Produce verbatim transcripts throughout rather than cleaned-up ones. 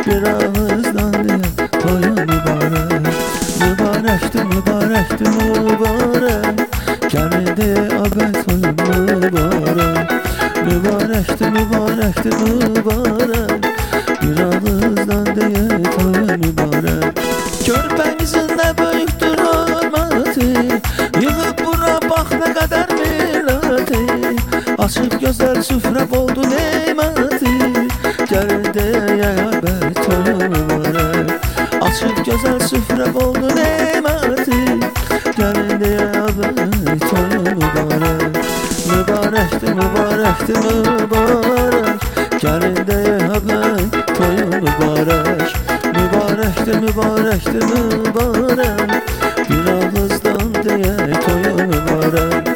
bir ağızdan diye toyu mübarek. Mübarekti, mübarekti, mübarek. Geldi abi toyu mübarek. Mübarekti, mübarekti, mübarek. Bir ağızdan diye toyu mübarek. Körpemizin ne büyüktür hürmeti, yığıp bura bak ne kadar milleti. Açık güzel süfre oldu nimeti, geldi ya be toyu mübarek. Açık güzel süfre oldu nimeti, geldi ya be toyu mübarek. Mübarekti, mübarekti, mübarek. Geldi ya be toyu mübarek. Mübarekti, mübarekti, mübarek. Bir ağızdan diye toyu mübarek.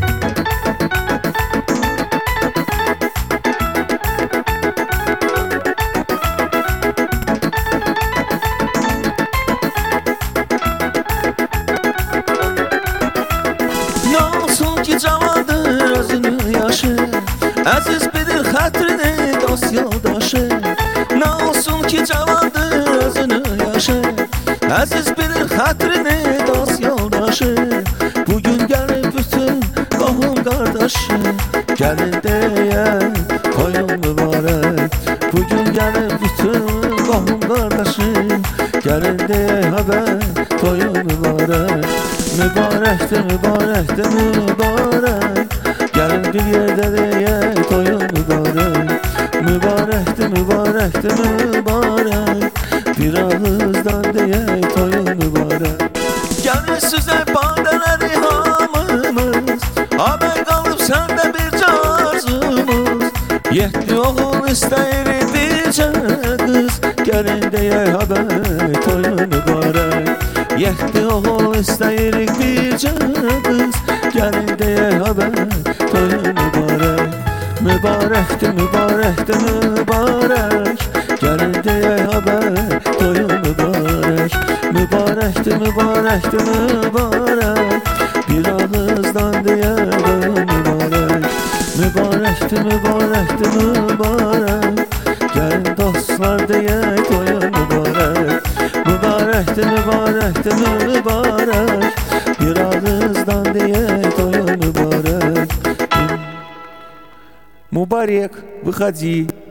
Ne olsun ki cavandır özünü yaşı, aziz bilir hatrini dost yoldaşı. Ne olsun ki cavandır özünü yaşı, aziz bilir hatrini dost yoldaşı. Bugün gelip bütün qohum kardeşi, gelin diye toyu mübarek. Bugün gelip bütün qohum kardeşi, gelin diye haber toyu mübarek. Mübarekti, mübarekti, mübarek. Gelin bir yerde diye toyu mübarek. Mübarekti, mübarekti, mübarek. Bir ağızdan diye toyu mübarek. Gelmiş size badeleri hamımız, haber kalıp sende bir carzımız. Yetti oğul isteyir birce kız, gelin diye haber toyu mübarek. Yetti oğul isteyir birce kız, gelin diye haber toyu mübarek. Mübarekti, mübarekti, mübarek. Gelin diye haber toyu mübarek. Mübarekti, mübarekti, mübarek. Bir ağızdan diye toyu mübarek. Mübarekti, mübarekti, mübarek. Gelin dostlar diye toyu mübarek. Mübarekti, mübarekti, mübarek. Bir ağızdan diye toyu mübarek. Мубарек, выходи.